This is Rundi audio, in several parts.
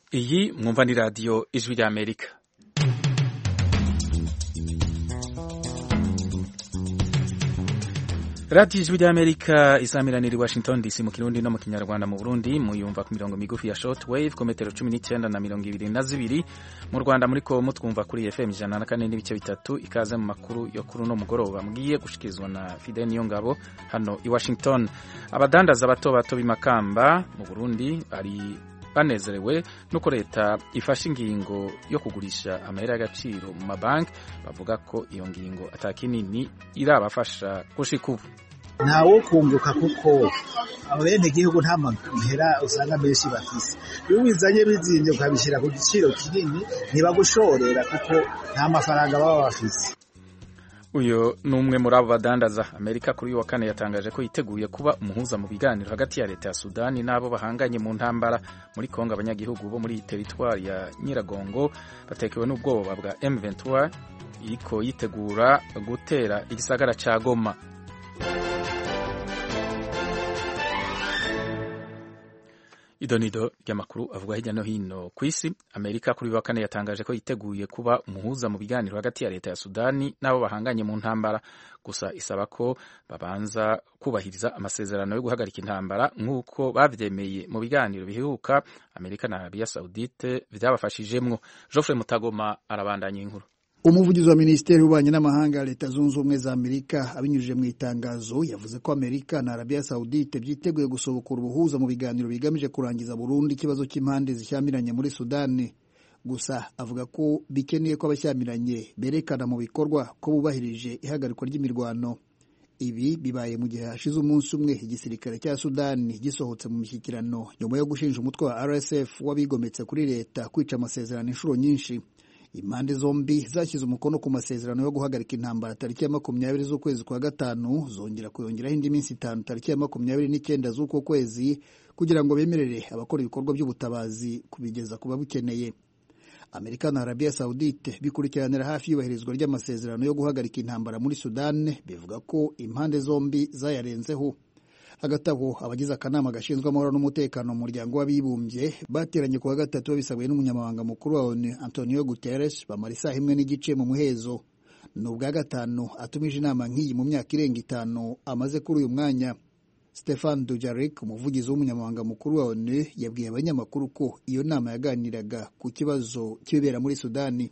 Iyi mwumva ni radiyo ijwi ry'Amerika. Radiyo ijwi ry'Amerika isamiraniye i Washington DC mu Kirundi no mu Kinyarwanda. Mu Burundi muyumva ku mirongo migufi ya shortwave ku metero 19 na 22. Mu Rwanda muri ko mutwumva kuri FM 104.3. Ikaze mu makuru yo kuri no mugoroba mugiye gushikirizwa na Fidel Niyongabo hano i Washington. Abadandaza bato bato b'imakamba mu Burundi ari banezerewe nuko leta ifashe ingingo yo kugurisha amahera y'agaciro mu mabanki. Bavuga ko iyo ngingo atakinini irabafasha gushika ubu. Ntawo kunguka kuko abene gihugu nta mahera usanga menshi bafise. Iyo bizanye bizinze ukabishira ku giciro kinini ntibagushorera kuko nta mafaranga baba bafise. Uyo numwe muri abo badandaza. Amerika kuri wa kane yatangaje ko yiteguye kuba umuhuza mu biganiro hagati ya leta ya Sudani nabo bahanganye mu ntambara muri Kongo. Abanyagihugu bo muri teritwari ya Nyiragongo batekewe n'ubwoba bwa M23 iko yitegura gutera igisagara ca Goma. Idonido ry'amakuru avuga hirya no hino ku isi. Amerika kuri wa kane yatangaje ko yiteguye kuba umuhuza mu biganiro hagati ya leta ya Sudani nabo bahanganye mu ntambara, gusa isaba ko babanza kubahiriza amasezerano yo guhagarika intambara nk'uko bavyemeye mu biganiro biheruka Amerika na Arabia Saudite vyabafashijemwo. Geoffrey Mutagoma arabandanya inkuru. Umuvugizi wa Minisiteri y'Ububanyi n'Amahanga ya Leta Zunze Ubumwe za Amerika abinyujije mu itangazo yavuze ko Amerika na Arabia Saudite byiteguye gusobokura ubuhuza mu biganiro bigamije kurangiza burundu ikibazo cy'impande zishyamiranye muri Sudani. Gusa avuga ko bikeneye ko abashyamiranye berekana mu bikorwa ko bubahirije ihagarikwa ry'imirwano. Ibi bibaye mu gihe hashize umunsi umwe igisirikare cya Sudani gisohotse mu mishyikirano nyuma yo gushinja umutwe wa RSF wabigometse kuri leta kwica amasezerano inshuro nyinshi. Impande zombi zashyize umukono ku masezerano yo guhagarika intambara tariki ya 20 z'ukwezi kwa gatanu, zongera kuyongeraho indi minsi 5 tariki ya 29 z'uko kwezi kugira ngo bemerere abakora ibikorwa by'ubutabazi kubigeza ku babukeneye. Amerika na Arabia Saudite bikurikiranira hafi yubahirizwa ry'amasezerano yo guhagarika intambara muri Sudan, bivuga ko impande zombi zayarenzeho. Hagati aho abagize akanama gashinzwe amahoro n'umutekano mu muryango w'abibumbye bateranye kuwa gatatu babisabwe n'umunyamabanga mukuru wa ONU Antonio Guterres bamara isaha imwe n'igice mu muhezo. N'ubwa gatanu atumije inama nk'iyi mu myaka irenga 5 amaze kuri uyu mwanya. Stefan Dujarric, umuvugizi w'umunyamabanga mukuru wa ONU, yabwiye abanyamakuru ko iyo nama yaganiraga ku kibazo kibera muri Sudani.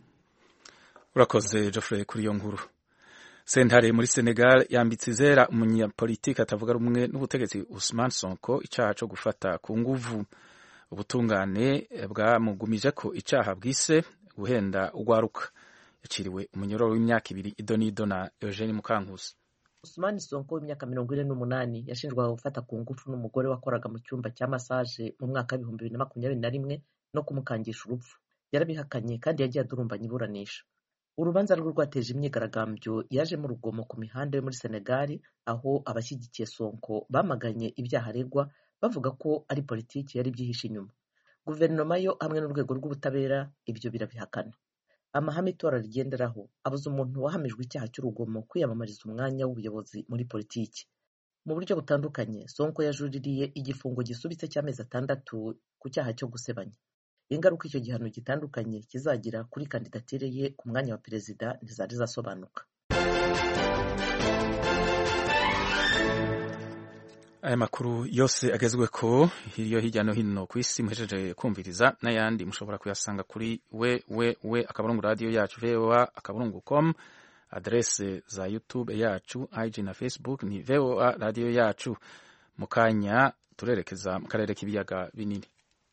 Urakoze Geoffrey kuri iyo nkuru. Sentare muri Senegal yambitse izera umunyapolitiki atavuga rumwe n'ubutegetsi Ousmane Sonko icaha cyo gufata ku nguvu. Ubutungane bwamugumije ko icaha bwise guhenda ugwaruka. Yaciriwe umunyororo w'imyaka 2 idonido na Eugene Mukankusi. Ousmane Sonko w'imyaka 48 yashinjwaga gufata ku ngufu n'umugore wakoraga mu cyumba cya massage mu mwaka wa 2021 no kumukangisha urupfu. Yarabihakanye kandi yagiye adurumbanya iburanisha. Urubanza rwe rwateje imyigaragambyo yaje mu rugomo ku mihanda yo muri Senegal, aho abashyigikiye Sonko bamaganye ibyaha aregwa bavuga ko ari politiki yari byihishe inyuma. Guverinoma yo hamwe n'urwego rw'ubutabera ibyo birabihakana. Amahame itora rigenderaho abuza umuntu wahamijwe icyaha cy'urugomo kwiyamamariza umwanya w'ubuyobozi muri politiki. Mu buryo butandukanye, Sonko yajuririye igifungo gisubitse cy'amezi 6 ku cyaha cyo gusebanya. Ingaruka icyo gihano gitandukanye kizagira kuri kandidatire ye ku mwanya wa perezida ntizari zasobanuka. Aya makuru yose agezwe ko hirya no hino ku isi muhejeje kumviriza, n'ayandi mushobora kuyasanga kuri @radio yacu voa.com, adresse za YouTube yacu, IG na Facebook ni VOA radio yacu. Mukanya turerekeza mu karere k'ibiyaga binini.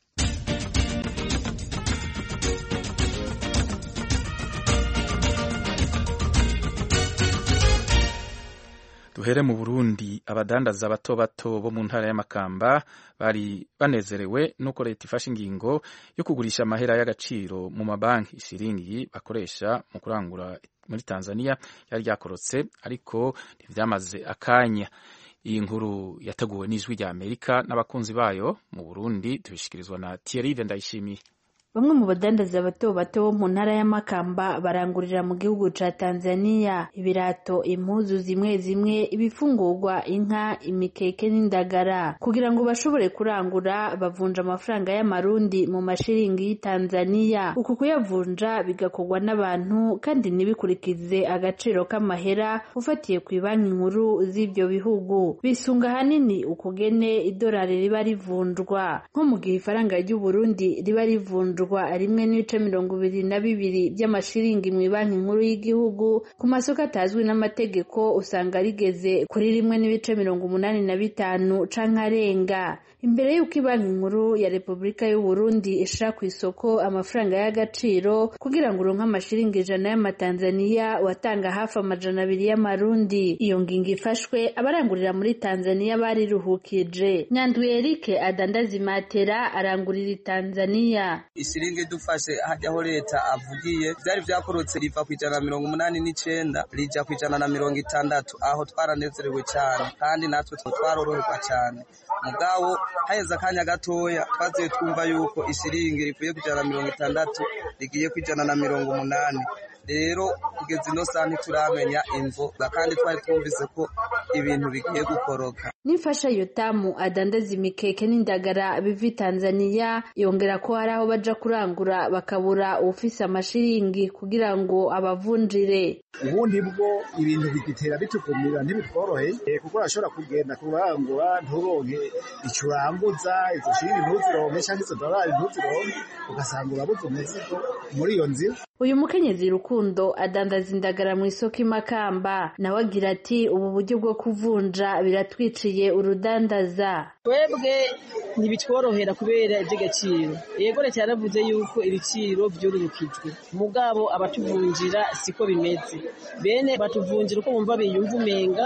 Duhere mu Burundi. Abadandaza bato bato bo mu ntara y'Amakamba bari banezerewe nuko leta ifashe ingingo yo kugurisha amahera y'agaciro mu mabanki. Isiringi bakoresha mu kurangura muri Tanzania yari yakorotse ariko ntivyamaze akanya. Iyi nkuru yateguwe n'Ijwi rya Amerika n'abakunzi bayo mu Burundi, tubishikirizwa na Thierry Ndayishimiye. Bamwe mu badandaza bato bato bo mu ntara ya Makamba barangurira mu gihugu ca Tanzania ibirato, impuzu zimwe zimwe, ibifungurwa, inka, imikeke n'indagara. Kugira ngo bashobore kurangura bavunja amafaranga y'amarundi mu mashiringi y'Tanzania. Uku kuyavunja bigakorwa n'abantu kandi ntibikurikize agaciro k'amahera ufatiye ku banki nkuru z'ivyo bihugu. Bisunga hanini ukugene idolari riba rivunjwa. Nko mu gihe ifaranga ry'u Burundi riba rivunjwa rimwe n'ibice 22 by'amashiringi mu banki nkuru y'igihugu, ku masoko atazwi n'amategeko usanga rigeze kuri 1.85 canke arenga. Imbere y'uko banki nkuru ya Repubulika y'u Burundi ishira ku isoko amafaranga y'agaciro kugira ngo uronke amashiringi 100 y'amatanzania watanga hafi 200 y'amarundi. Iyo ngingo ifashwe abarangurira muri Tanzania bariruhukije. Nyandu Eric adandaza imatera arangurira Tanzania. Ishiringi dufashe hajyaho leta avugiye byari byakorotse riva ku 189 rija ku 160, aho twaranezerewe cyane kandi natwe twaroroherwa cyane. Mugabo haheze akanya gatoya twaziye twumva yuko ishiringi rivuye ku 160 rigiye ku 180. Rero kugeza ino saa ntituramenya imvo, kandi twari twumvise ko ibintu bigiye gukoroka. Nifasha Yotamu adandaza imikeke n'indagara bivi Tanzania, yongera ko hari aho baja kurangura bakabura ufise amashiringi kugira ngo abavunjire. Ubundi bwo ibintu bigitera bitukumira ntibitworoheye kuko urashobora kugenda kurangura nturonke icuranguza, izo shiringi ntuzironke cyangwa izo dolari ntuzironke, ugasanga urabuze umuzigo muri iyo nzira. Uyu mukenyezi Rukundo adandaza indagara mu isoko Imakamba, nawe agira ati ubu buryo bwo kuvunja biratwiciye urudandaza. Twebwe ntibitworohera kubera iby'agaciro. Yego leta yaravuze yuko ibiciro byororokijwe, mugabo abatuvunjira siko bimeze. Bene batuvunjira uko bumva biyumva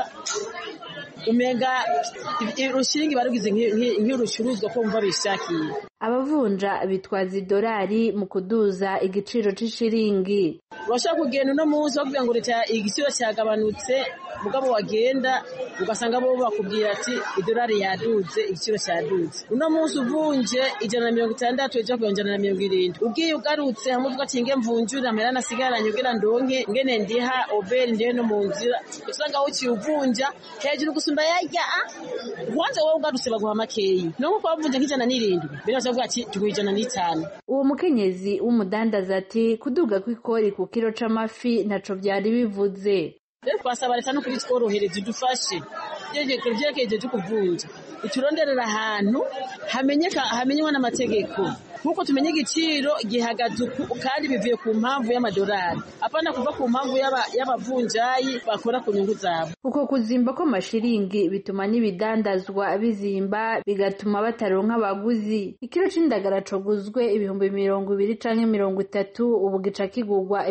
umenga urushiringi barugize nk'urucuruzwa ko bumva bishakiye. Abavunja bitwaza idolari mu kuduza igiciro c'ishiringi. Urashaka kugenda uno munsi bavuga ngo leta igiciro cyagabanutse, mugabo wagenda ugasanga bo bakubwira ati idolari yaduze, igiciro cyaduze. Uno munsi uvunje 160 ejo ku 170. Ugiye ugarutse hamuvuga ati nge mvunjura amera nasigaranye ugira ndonke ngene ndiha oberi ndiye no mu nzira. Usanga uci uvunja hejuru gusumba yajya wanze wowe ugarutse baguha makeyi. No ko bavunje nk'170 biravuga ati tugwijana n'itanu. Uwo mukenyezi w'umudandaza ati kuduga kw'ikori ku kilo c'amafi ntaco byari bivuze. Twasaba leta no kubitworohereza idufashe byerekeje cyo kuvunja, ituronderera ahantu hamenywa n'amategeko, nkuko tumenye igiciro gihagaze kandi bivuye ku mpamvu y'amadolari, apana kuva ku mpamvu y'abavunjayi bakora ku nyungu zabo. Uko kuzimba ko mashiringi bituma n'ibidandazwa bizimba, bigatuma bataronka abaguzi. Ikiro c'indagara coguzwe 220 canke 30 ubu gica kigurwa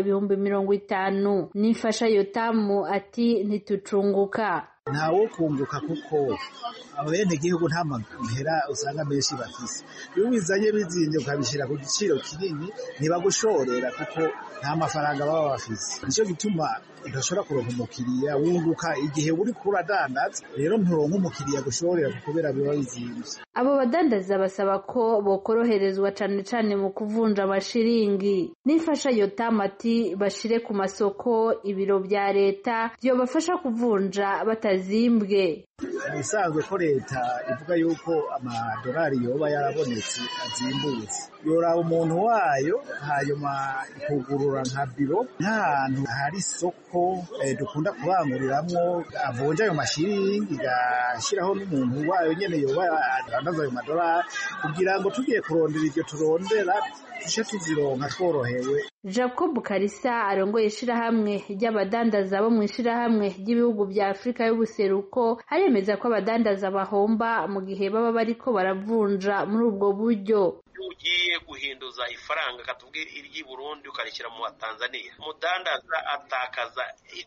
50. Nifasha Yotamu ati ntitucunguka. Ntawo kunguka kuko abene gihugu nta mahera usanga menshi bafise. Iyo bizanye bizinze ukabishira ku giciro kinini ntibagushorera kuko nta mafaranga baba bafise. Nico gituma udashobora kuronka umukiriya wunguka igihe uri kuradandaza, rero nturonka umukiriya gushorera kubera biba bizimvye. Abo badandaza basaba ko bokoroherezwa cane mu kuvunja amashiringi. Nifasha Yotamu ati bashire ku masoko ibiro bya leta byobafasha kuvunja batazimbwe. Bisanzwe ko leta ivuga yuko amadolari yoba yarabonetse azimbutse, yoraba umuntu wayo hanyuma ikugurura nka biro nk'ahantu hari isoko dukunda kuranguriramwo avunja ayo mashiringi, igashiraho n'umuntu wayo nyene yoba adandaza ayo madolari kugira ngo tugiye kurondera ivyo turondera tushe tuzironka tworohewe. Jacob Karisa arongoye ishirahamwe ry'abadandaza bo mu ishirahamwe ry'ibihugu bya Afrika y'ubuseruko aremeza ko abadandaza bahomba mu gihe baba bariko baravunja muri ubwo buryo. Ugiye guhinduza ifaranga katubwira iry'i Burundi ukarikira mu Tanzania, umudandaza atakaza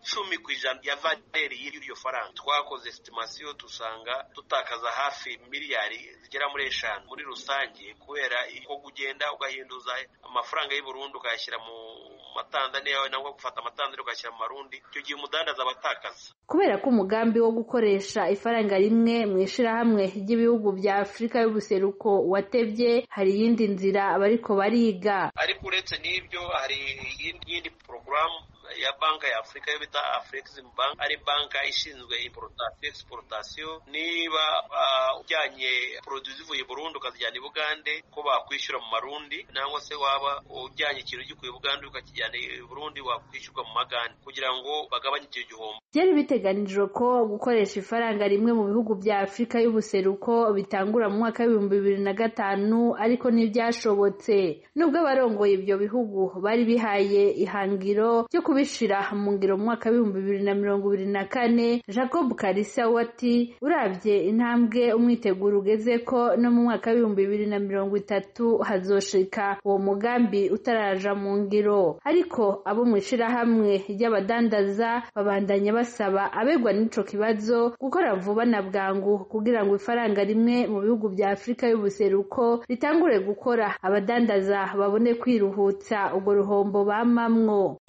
10% ya valeur y'iryo faranga. Twakoze estimation tusanga tutakaza hafi miliyari zigera muri 5 muri rusange, kubera ko kugenda ugahinduza amafaranga y'u Burundi ukayashyira mu Tanzania yawe nangwa gufata amatanzania ukashyira mu Marundi, icyo gihe umudandaza abatakaza. Kubera ko umugambi wo gukoresha ifaranga rimwe mu ishirahamwe ry'ibihugu bya Afrika y'ubuseruko watevye, hari iyindi nzira bariko bariga. Ariko uretse n'ibyo hari iyindi porogaramu ya banka ya Afrika yo bita Afrexim Bank, ari banka ishinzwe importation exportation. Niba ujyanye produit zivuye Burundi ukazijyana i Bugande ko bakwishyura mu marundi, nangwa se waba ujyanye ikintu gikuye Bugande ukakijyana i Burundi wakwishyurwa mu magande kugira ngo bagabanye icyo gihombo. Byari biteganijwe ko gukoresha ifaranga rimwe mu bihugu bya Afrika y'ubuseruko bitangura mu mwaka wa 2005 ariko ntibyashobotse. Nubwo abarongoye ibyo bihugu bari bihaye ihangiro ryo kubishira mu ngiro mu mwaka wa 2024, Jacob Karisa wati uravye intambwe umwiteguro ugeze ko no mu mwaka wa 2030 hazoshika uwo mugambi utaraja mu ngiro. Ariko abo mwishira hamwe ry'abadandaza babandanya basaba abegwa n'ico kibazo gukora vuba na bwangu kugira ngo ifaranga rimwe mu bihugu bya Afrika y'ubuseruko ritangure gukora, abadandaza babone kwiruhutsa ubwo ruhombo bamamwo.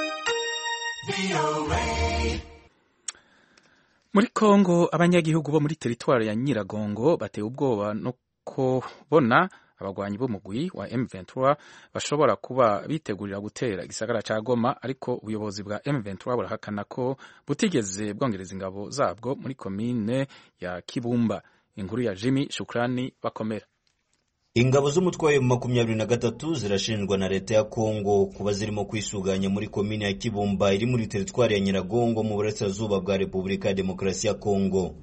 Muri Kongo abanyagihugu bo muri teritwari ya Nyiragongo batewe ubwoba no kubona abagwanyi b'umugwi wa M23 bashobora kuba bitegurira gutera igisagara ca Goma, ariko ubuyobozi bwa M23 burahakana ko butigeze bwongereza ingabo zabwo muri komine ya Kibumba. Inkuru ya Jimmy Shukrani Bakomera. Ingabo z'umutwe wa M23 zirashinjwa na leta ya Kongo kuba zirimo kwisuganya muri komine ya Kibumba iri muri teritwari ya Nyiragongo mu burasirazuba bwa Repubulika ya Demokarasi ya Kongo.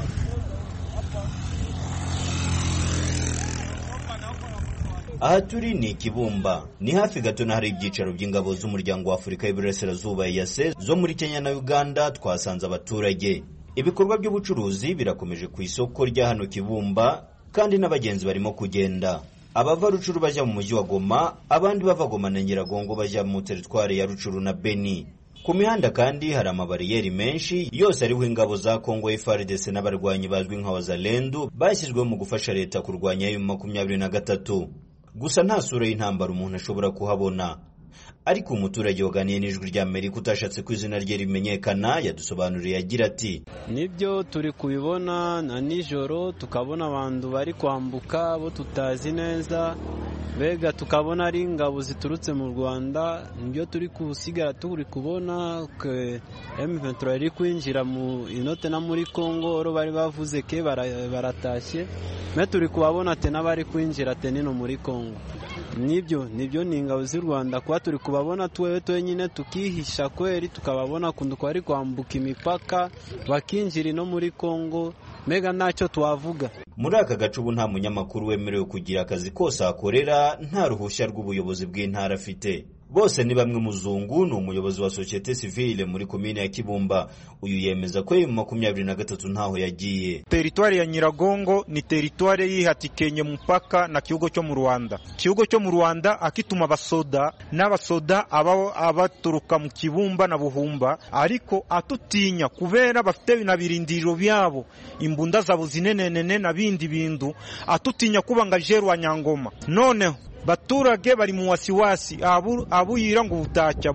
Aha turi ni Kibumba, ni hafi gato na hari ibyicaro by'ingabo z'umuryango wa Afurika y'Iburasirazuba EAC zo muri Kenya na Uganda. Twasanze abaturage. Ibikorwa by'ubucuruzi birakomeje ku isoko rya hano Kibumba, kandi n'abagenzi barimo kugenda. Abava Rucuru bajya mu mujyi wa Goma, abandi bava Goma na Nyiragongo bajya mu teritwari ya Rucuru na Beni. Ku mihanda kandi hari amabariyeri menshi yose ariho ingabo za Kongo FARDC n'abarwanyi bazwi nka Wazalendo bashyizwe mu gufasha leta kurwanya M23. Gusa nta sura y'intambara umuntu ashobora kuhabona. Ariko umuturage waganiye n'ijwi rya Amerika utashatse ko izina rye rimenyekana yadusobanuriye agira ati: nibyo turi kubibona na nijoro, tukabona abantu bari kwambuka bo tutazi neza, bega tukabona ari ingabo ziturutse mu Rwanda. Nibyo turi kusigara turi kubona M23 iri kwinjira mu inote na muri Kongo, ro bari bavuze ke baratashye, me turi kubabona te n'abari kwinjira te nino muri Kongo. Nibyo ni ingabo z'u Rwanda, kwa turi kubabona twewe nyine tukihisha kweri, tukababona kundu kwari kwambuka imipaka bakinjira no muri Kongo, mega ntacyo twavuga. Muri aka gace ubu nta munyamakuru wemerewe kugira akazi kose akorera, nta ruhushya rw'ubuyobozi bw'intara afite. Bose ni bamwe muzungu, ni umuyobozi wa societe civile muri komine ya Kibumba. Uyu yemeza ko M23 ntaho yagiye. Teritwari ya Nyiragongo ni teritwari yihatikenye mupaka na kihugo cyo mu Rwanda. Kihugo cyo mu Rwanda akituma abasoda n'abasoda abaturuka mu Kibumba na Buhumba, ariko atutinya kubera bafite na birindiro byabo, imbunda zabo zinenenene na bindi bindu, atutinya kuba ngajerwa Nyangoma. Noneho baturage bari mu wasiwasi, abuyira ngo butacya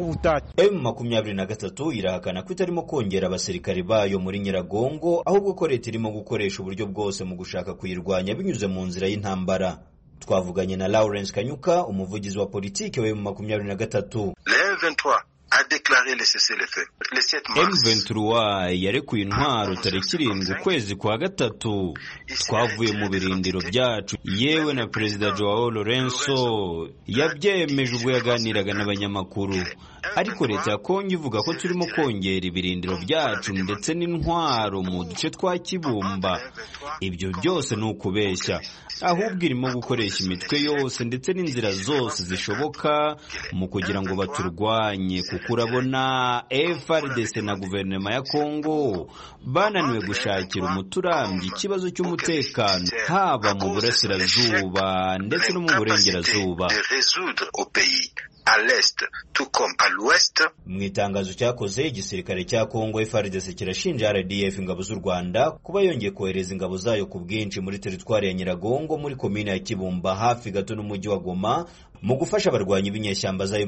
M23 irahakana ko itarimo kongera abasirikari bayo muri Nyiragongo, ahubwo ko leta irimo gukoresha uburyo bwose mu gushaka kuyirwanya binyuze mu nzira y'intambara. Twavuganye na Lawrence Kanyuka, umuvugizi wa politiki wa M23. a déclaré le cessez-le-feu le 7 mars. M23 yarekuye intwaro tariki 7 ukwezi kwa gatatu. Twavuye mu birindiro byacu, yewe na Perezida Joao Lourenço yabyemeje ubwo yaganiraga n'abanyamakuru. Ariko leta ya Kongo ivuga ko turimo kongera ibirindiro byacu ndetse n'intwaro mu duce twa Kibumba. Ibyo byose ni ukubeshya, ahubwo irimo gukoresha imitwe yose ndetse n'inzira zose zishoboka mu kugira ngo baturwanye, kuko urabona FARDC na guverinoma ya Kongo bananiwe gushakira umuturambyi ikibazo cy'umutekano haba mu burasirazuba ndetse no mu burengerazuba. À l'est tout comme à l'ouest. Mu itangazo cyakoze igisirikare cya Kongo FARDC kirashinja RDF ingabo z'u Rwanda kuba yongeye kohereza ingabo zayo ku bwinshi muri teritwari ya Nyiragongo muri komine ya Kibumba hafi gato n'umujyi wa Goma mu gufasha abarwanyi b'inyeshyamba zayo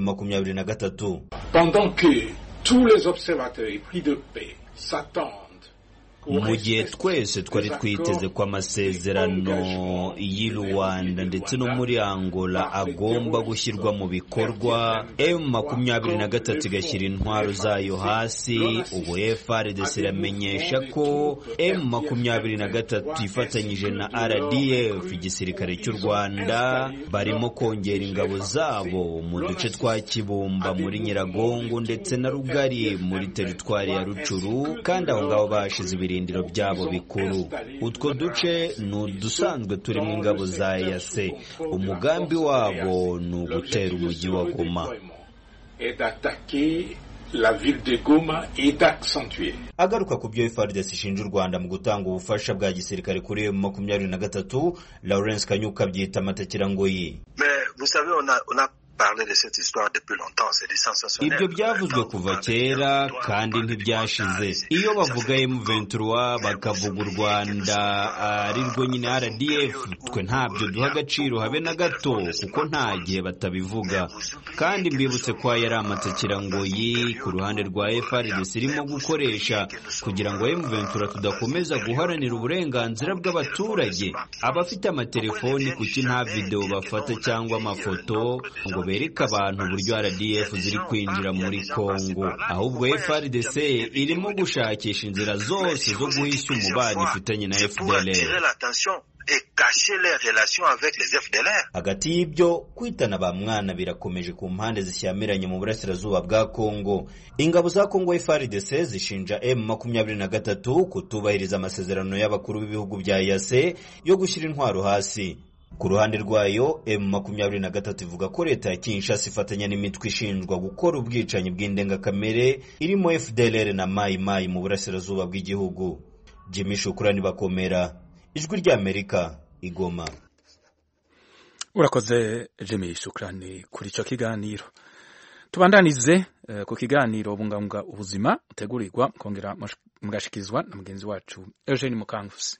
23. Pendant que tous les observateurs pris de paix s'attendent mu gihe twese twari twiteze ko amasezerano y'i Rwanda ndetse no muri Angola agomba gushyirwa mu bikorwa, M23 igashyira intwaro zayo hasi, ubu FARDC iramenyesha ko M23 ifatanyije na RDF igisirikare cy'u Rwanda barimo kongera ingabo zabo mu duce twa Kibumba muri Nyiragongo ndetse na Rugari muri teritwari ya Rucuru, kandi aho ngabo bashize ibirindiro byabo bikuru. Utwo duce ni udusanzwe turimo ingabo za EAC. Umugambi wabo ni ugutera umujyi wa Goma. La ville de Goma est accentuée. Agaruka ku byo FARDC ishinja u Rwanda mu gutanga ubufasha bwa gisirikare kuri M23, Lawrence Kanyuka byita amatakirangoyi. Mais vous savez, on a parlé de cette histoire depuis longtemps, c'est des sensationnels. Ibyo byavuzwe kuva kera kandi ntibyashize. Iyo bavuga M23 bakavuga u Rwanda ari rwo nyine RDF, twe ntabyo duha agaciro habe na gato kuko nta gihe batabivuga. Kandi mbibutse ko yari amatakirangoyi ku ruhande rwa FARDC irimo gukoresha kugira ngo M23 tudakomeza guharanira uburenganzira bw'abaturage. Abafite amatelefoni kuki nta video bafata cyangwa amafoto ngo bereka abantu uburyo RDF ziri kwinjira muri Kongo, ahubwo FARDC irimo gushakisha inzira zose zo guhisha umubano ifitanye na FDLR. Hagati y'ibyo kwitana ba mwana birakomeje ku mpande zishyamiranye mu burasirazuba bwa Kongo. Ingabo za Kongo FARDC zishinja M23 kutubahiriza amasezerano y'abakuru b'ibihugu bya EAC yo gushyira intwaro hasi. Ku ruhande rwayo M23 ivuga ko leta ya Kinshasa ifatanya n'imitwe ishinjwa gukora ubwicanyi bw'indengakamere irimo FDLR na Mai Mai mu burasirazuba bw'igihugu. Jimmy Shukrani Bakomera, Ijwi ry'Amerika, Igoma. Urakoze Jimmy Shukrani kuri icyo kiganiro. Tubandanize ku kiganiro bungabunga ubuzima utegurirwa kongera mugashikizwa na mugenzi wacu Eugene Mukangusi.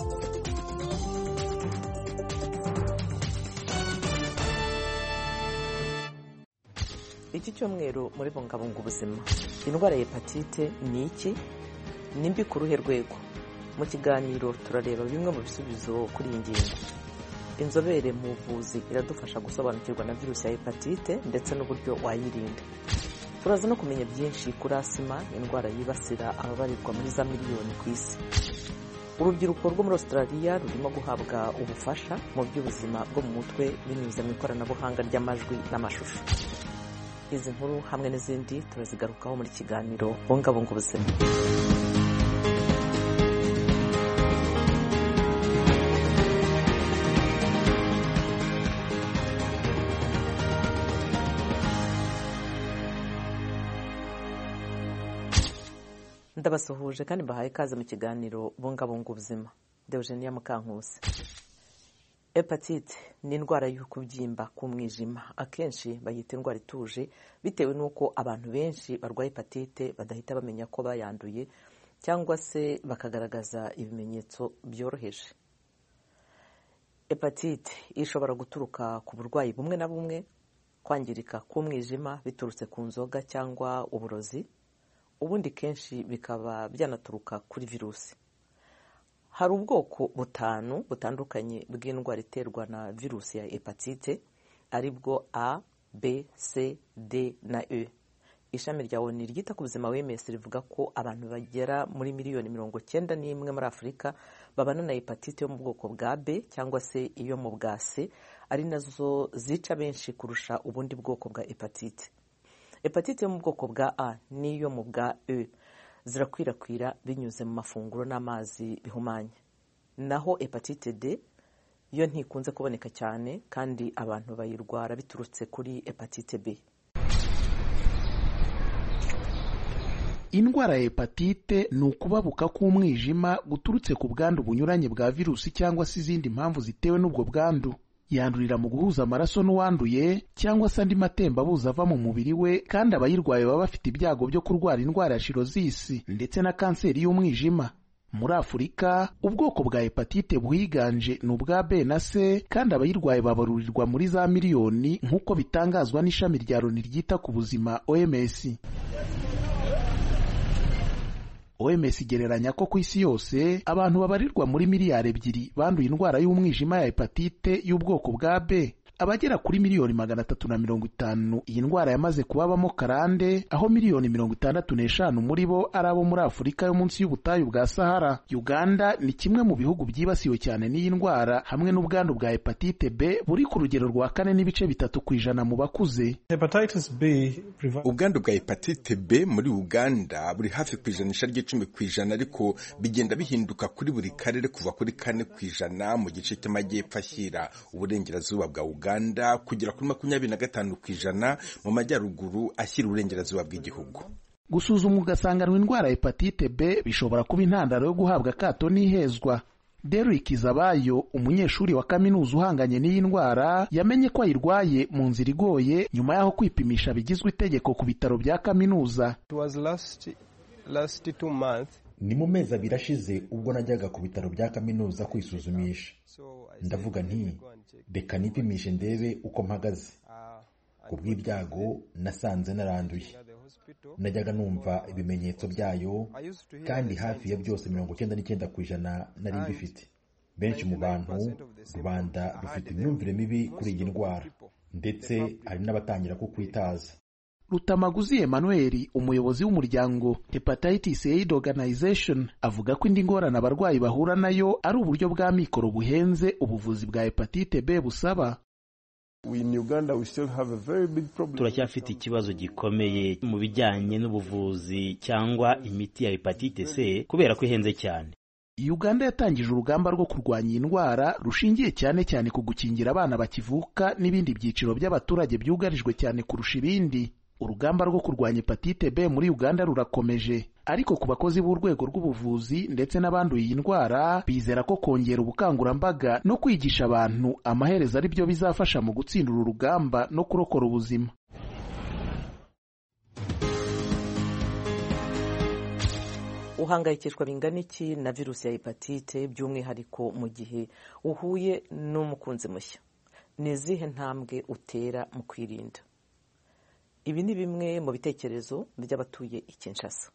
Iki cyumweru muri bungabunga ubuzima, indwara ya hepatite ni iki, nimbi ku ruhe rwego? Mu kiganiro turareba bimwe mu bisubizo kuri iyi ngingo. Inzobere mu buvuzi iradufasha gusobanukirwa na virusi ya hepatite ndetse n'uburyo wayirinda. Turaza no kumenya byinshi kuri asima, indwara yibasira ababarirwa muri za miliyoni ku isi. Urubyiruko rwo muri Australia rurimo guhabwa ubufasha mu by'ubuzima bwo mu mutwe binyuze mu ikoranabuhanga ry'amajwi n'amashusho. Izi nkuru hamwe n'izindi turazigarukaho muri kiganiro bungabunga ubuzima. Ndabasuhuje kandi mbahaye ikaze mu kiganiro bungabunga ubuzima. Deogenia Mukankusi. Hepatite ni indwara y'ukubyimba k'umwijima. Akenshi bayita indwara ituje bitewe n'uko abantu benshi barwaye hepatite badahita bamenya ko bayanduye cyangwa se bakagaragaza ibimenyetso byoroheje. Hepatite ishobora guturuka ku burwayi bumwe na bumwe, kwangirika k'umwijima biturutse ku nzoga cyangwa uburozi, ubundi kenshi bikaba byanaturuka kuri virusi. Hari ubwoko butanu butandukanye bw'indwara iterwa na virusi ya hepatite, aribwo A, B, C, D na E. Ishami rya ONU ryita ku buzima WMS rivuga ko abantu bagera muri miliyoni 91 muri Afurika babana na hepatite yo mu bwoko bwa B cyangwa se iyo mu bwa C, ari nazo zica benshi kurusha ubundi bwoko bwa hepatite. Hepatite yo mu bwoko bwa A n'iyo mu bwa E zirakwirakwira binyuze mu mafunguro n'amazi bihumanye. Naho hepatite D yo ntikunze kuboneka cyane kandi abantu bayirwara biturutse kuri hepatite B. Indwara ya hepatite ni ukubabuka k'umwijima guturutse ku bwandu bunyuranye bwa virusi cyangwa se izindi mpamvu zitewe n'ubwo bwandu. Yandurira mu guhuza amaraso n'uwanduye cyangwa se andi matembabuzi ava mu mubiri we, kandi abayirwaye baba bafite ibyago byo kurwara indwara ya shirozisi ndetse na kanseri y'umwijima. Muri Afurika ubwoko bwa hepatite buhiganje ni ubwa B na C, kandi abayirwaye babarurirwa muri za miliyoni nk'uko bitangazwa n'ishami rya ONU ryita ku buzima OMS. OMS igereranya ko ku isi yose abantu babarirwa muri miliyari 2 banduye indwara y'umwijima ya hepatite y'ubwoko bwa B. Abagera kuri miliyoni 350 iyi ndwara yamaze kubabamo karande, aho miliyoni 65 muri bo ari abo muri Afurika yo munsi y'ubutayu bwa Sahara. Uganda ni kimwe mu bihugu byibasiwe cyane n'iyi ndwara, hamwe n'ubwandu bwa hepatite B buri ku rugero rwa 4.3% mu bakuze. Ubwandu bwa hepatite B muri Uganda buri hafi ku ijanisha ry'10%, ariko bigenda bihinduka kuri buri karere kuva kuri 4% mu gice cy'amajyepfo ashyira uburengerazuba bwa Uganda kugera kuri 25% mu majyaruguru ashyira uburengerazuba bw'igihugu. Gusuzuma ugasanganwa indwara hepatite B bishobora kuba intandaro yo guhabwa akato n'ihezwa. Derrick Zabayo, umunyeshuri wa kaminuza uhanganye n'iyi ndwara, yamenye ko ayirwaye mu nzira igoye nyuma y'aho kwipimisha bigizwe itegeko ku bitaro bya kaminuza. Last 2 months. Ni mu mezi 2 ashize ubwo najyaga ku bitaro bya kaminuza kwisuzumisha. Ndavuga nti reka nipimishe ndebe uko mpagaze. Ku bw'ibyago nasanze naranduye. Najyaga numva ibimenyetso byayo, kandi hafi ya byose 99% nari mbifite. Benshi mu bantu rubanda rufite imyumvire mibi kuri iyi ndwara, ndetse hari n'abatangira kukwitaza. Rutamaguzi Emmanuel, umuyobozi w'umuryango Hepatitis Aid Organization, avuga ko indi ngorane abarwayi bahura nayo ari uburyo bwa mikoro buhenze ubuvuzi bwa hepatite B busaba. Turacyafite ikibazo gikomeye mu bijyanye n'ubuvuzi cyangwa imiti ya hepatite C kubera ko ihenze cyane. Uganda yatangije urugamba rwo kurwanya iyi ndwara rushingiye cyane cyane ku gukingira abana bakivuka n'ibindi byiciro by'abaturage byugarijwe cyane kurusha ibindi. Urugamba rwo kurwanya hepatite B muri Uganda rurakomeje, ariko ku bakozi b'urwego rw'ubuvuzi ndetse n'abanduye iyi ndwara bizera ko kongera ubukangurambaga no kwigisha abantu amaherezo ari byo bizafasha mu gutsinda uru rugamba no kurokora ubuzima. Uhangayikishwa bingana iki na virusi ya hepatite, by'umwihariko mu gihe uhuye n'umukunzi mushya? Ni izihe ntambwe utera mu kwirinda? Ibi ni bimwe mu bitekerezo by'abatuye i Kinshasa.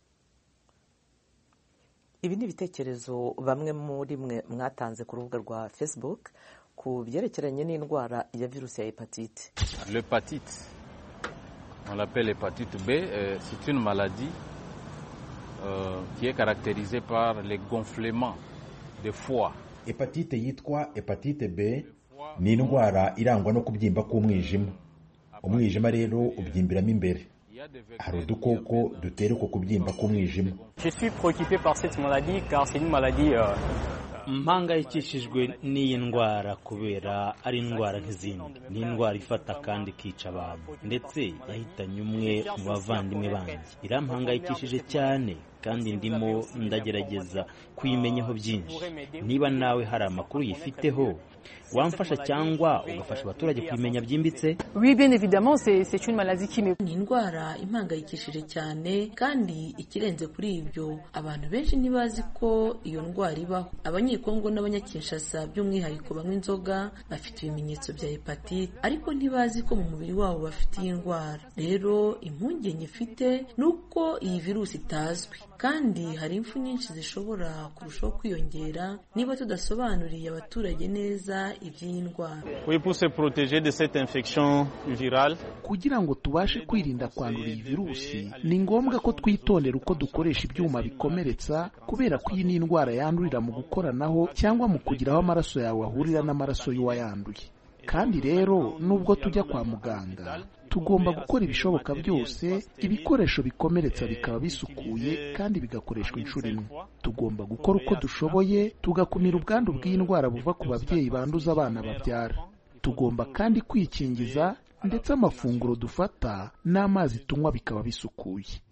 Ibi ni ibitekerezo bamwe muri mwe mwatanze ku rubuga rwa Facebook ku byerekeranye n'indwara ya virusi ya hepatite. L'hépatite, on l'appelle hépatite B, c'est une maladie qui est caractérisée par les gonflements de foie. Hepatite yitwa hepatite B ni indwara irangwa no kubyimba k'umwijima. Umwijima rero ubyimbiramo imbere. Hari udukoko dutera uko kubyimba k'umwijima. Je suis préoccupé par cette maladie car c'est une maladie mpangayikishijwe n'iyi ndwara kubera ari indwara nk'izindi. Ni indwara ifata kandi ikica abantu, ndetse yahitanye umwe mu bavandimwe banjye. Irampangayikishije cyane kandi ndimo ndagerageza kuyimenyaho byinshi. Niba nawe hari amakuru yifiteho, wamfasha cyangwa ugafasha abaturage kumenya byimbitse? Oui, bien évidemment, c'est une maladie qui me... Ni indwara impangayikishije cyane, kandi ikirenze kuri ibyo abantu benshi ntibazi ko iyo ndwara ibaho. Abanyekongo n'abanyakinshasa by'umwihariko banywa inzoga bafite ibimenyetso bya hepatite, ariko ntibazi ko mu mubiri wabo bafite iyi ndwara. Rero impungenge ifite nuko iyi virusi itazwi, kandi hari impfu nyinshi zishobora kurushaho kwiyongera niba tudasobanuriye abaturage neza iby'iyi ndwara. Oui, pour se protéger de cette infection virale. Kugira ngo tubashe kwirinda kwandura iyi virusi, ni ngombwa ko twitondera uko dukoresha ibyuma bikomeretsa, kubera ko iyi ni indwara yandurira mu gukoranaho cyangwa mu kugira aho amaraso yawe ahurira n'amaraso y'uwayanduye. Kandi rero nubwo tujya kwa muganga, tugomba gukora ibishoboka byose ibikoresho bikomeretsa bikaba bisukuye kandi bigakoreshwa inshuro imwe. Tugomba gukora uko dushoboye tugakumira ubwandu bw'iyi ndwara buva ku babyeyi banduza abana babyara. Tugomba kandi kwikingiza, ndetse amafunguro dufata n'amazi tunywa bikaba bisukuye.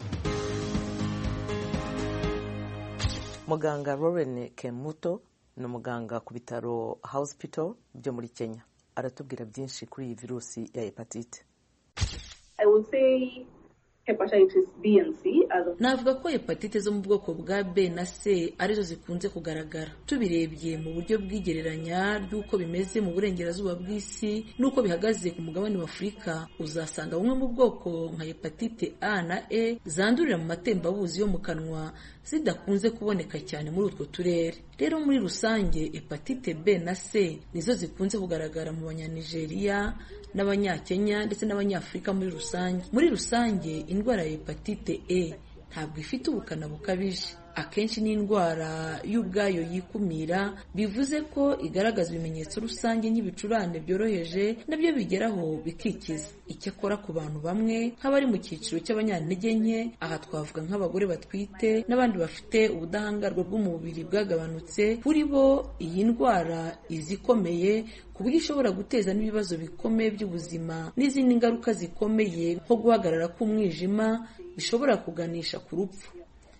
Muganga Lauren Kemuto ni umuganga ku bitaro Hospital byo muri Kenya. Aratubwira byinshi kuri iyi virusi ya hepatite. I would say hepatitis B and C. Navuga ko hepatite zo mu bwoko bwa B na C arizo zikunze kugaragara. Tubirebye mu buryo bw'igereranya ry'uko bimeze mu burengerazuba bw'isi n'uko bihagaze ku mugabane wa Afurika, uzasanga bumwe mu bwoko nka hepatite A na E zandurira mu matembabuzi yo mu kanwa zidakunze kuboneka cyane muri utwo turere. Rero muri rusange hepatite B na C nizo zikunze kugaragara mu Banyanigeria n'Abanyakenya ndetse n'Abanyafurika muri rusange. Muri rusange indwara ya hepatite E ntabwo ifite ubukana bukabije. Akenshi ni indwara y'ubwayo yikumira, bivuze ko igaragaza ibimenyetso rusange nk'ibicurane byoroheje nabyo bigeraho bikikiza. Icyakora ku bantu bamwe nk'abari mu cyiciro cy'abanyantege nke, aha twavuga nk'abagore batwite n'abandi bafite ubudahangarwa bw'umubiri bwagabanutse, kuri bo iyi ndwara izikomeye ku buryo ishobora guteza n'ibibazo bikomeye by'ubuzima n'izindi ngaruka zikomeye nko guhagarara k'umwijima bishobora kuganisha ku rupfu.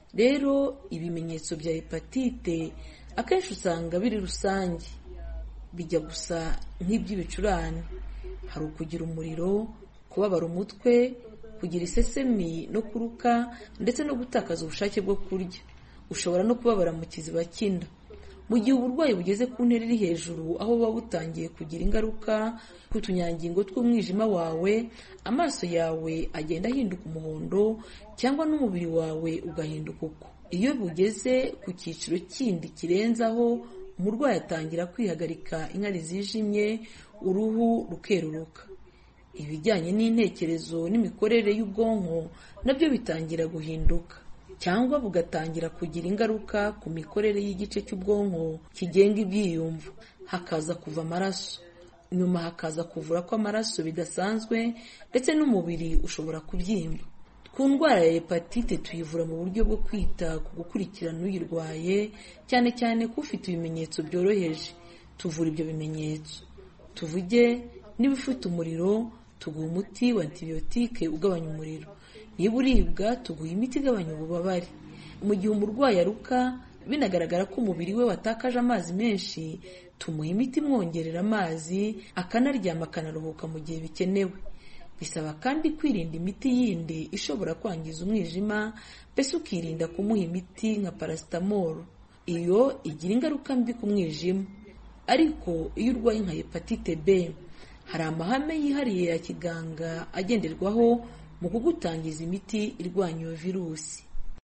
Rero ibimenyetso bya hepatite akenshi usanga biri rusange, bijya gusa nk'iby'ibicurane. Hari ukugira umuriro, kubabara umutwe, kugira isesemi no kuruka ndetse no gutakaza ubushake bwo kurya. Ushobora no kubabara mu kiziba cy'inda. Mu gihe uburwayi bugeze ku ntera iri hejuru, aho buba butangiye kugira ingaruka ku tunyangingo tw'umwijima wawe, amaso yawe agenda ahinduka umuhondo cyangwa n'umubiri wawe ugahinduka uko. Iyo bugeze ku cyiciro kindi kirenzaho, umurwayi atangira kwihagarika inkari zijimye, uruhu rukeruruka. Ibijyanye n'intekerezo n'imikorere y'ubwonko nabyo bitangira guhinduka, cyangwa bugatangira kugira ingaruka ku mikorere y'igice cy'ubwonko kigenga ibyiyumvo. Hakaza kuva amaraso, nyuma hakaza kuvura kw'amaraso bidasanzwe, ndetse n'umubiri ushobora kubyimba. Ku ndwara ya hepatite tuyivura mu buryo bwo kwita ku gukurikirana uyirwaye, cyane cyane ko ufite ibimenyetso byoroheje. Tuvura ibyo bimenyetso. Tuvuge niba ufite umuriro, tuguha umuti wa antibiyotike ugabanya umuriro. Niba uribwa, tuguha imiti igabanya ububabare. Mu gihe umurwayi aruka binagaragara ko umubiri we watakaje amazi menshi, tumuha imiti imwongerera amazi, akanaryama akanaruhuka mu gihe bikenewe. Bisaba kandi kwirinda imiti yindi ishobora kwangiza umwijima, mbese ukirinda kumuha imiti nka paracetamol. Iyo igira ingaruka mbi ku mwijima. Ariko iyo urwaye nka hepatite B, hari amahame yihariye ya kiganga agenderwaho mu kugutangiza imiti irwanya iyo virusi.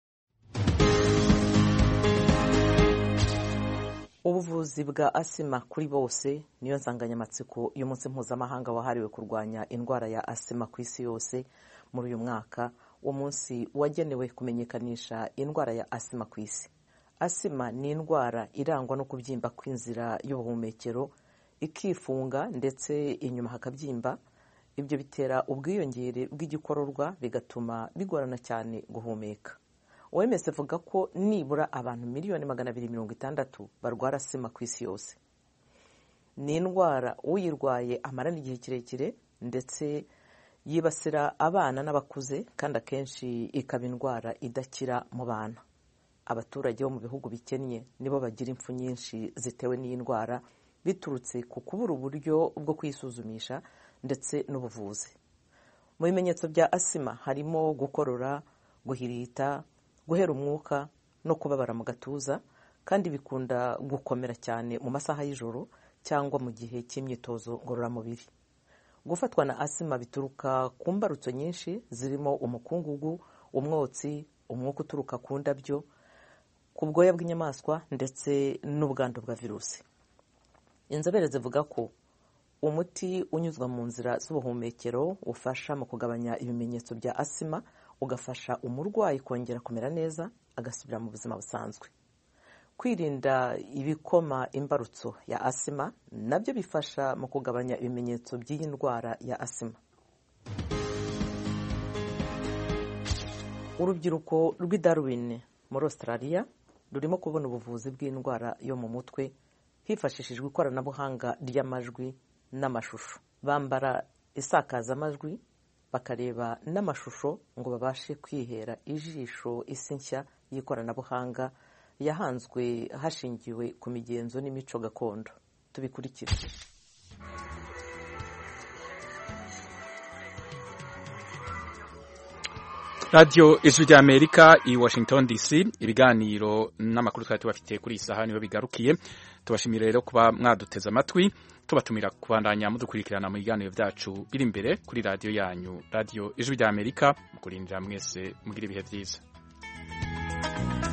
Ubuvuzi bwa asima kuri bose niyo nsanganyamatsiko y'umunsi mpuzamahanga wahariwe kurwanya indwara ya asima ku isi yose muri uyu mwaka. Uwo munsi wagenewe kumenyekanisha indwara ya asima ku isi. Asima ni indwara irangwa no kubyimba kw'inzira y'ubuhumekero, ikifunga ndetse inyuma hakabyimba. Ibyo bitera ubwiyongere bw'igikororwa bigatuma bigorana cyane guhumeka. OMS ivuga ko nibura abantu 260,000 barwara asima ku isi yose. Ni indwara uyirwaye amarana igihe kirekire ndetse yibasira abana n'abakuze, kandi akenshi ikaba indwara idakira mu bana. Abaturage bo mu bihugu bikennye nibo bagira impfu nyinshi zitewe n'iyi ndwara, biturutse ku kubura uburyo bwo kwisuzumisha ndetse n'ubuvuzi. Mu bimenyetso bya asima harimo gukorora, guhirita, guhera umwuka no kubabara mu gatuza, kandi bikunda gukomera cyane mu masaha y'ijoro cyangwa mu gihe cy'imyitozo ngororamubiri. Gufatwa na asima bituruka ku mbarutso nyinshi zirimo umukungugu, umwotsi, umwuka uturuka ku ndabyo, ku bwoya bw'inyamaswa ndetse n'ubwandu bwa virusi. Inzobere zivuga ko umuti unyuzwa mu nzira z'ubuhumekero ufasha mu kugabanya ibimenyetso bya asima, ugafasha umurwayi kongera kumera neza agasubira mu buzima busanzwe. Kwirinda ibikoma imbarutso ya asima nabyo bifasha mu kugabanya ibimenyetso by'iyi ndwara ya asima. Urubyiruko rw'i Darwin muri Australia rurimo kubona ubuvuzi bw'indwara yo mu mutwe hifashishijwe ikoranabuhanga ry'amajwi n'amashusho. Bambara isakazamajwi bakareba n'amashusho ngo babashe kwihera ijisho isi nshya y'ikoranabuhanga yahanzwe hashingiwe ku migenzo n'imico gakondo. Tubikurikire. Radio Ijwi rya Amerika i Washington DC, ibiganiro n'amakuru twari tubafitiye kuri iyi saha niho bigarukiye. Tubashimira rero kuba mwaduteze amatwi, tubatumira kubandanya mudukurikirana mu biganiro byacu biri imbere kuri radio yanyu, Radio Ijwi rya Amerika. Mukurindira mwese mugira ibihe byiza.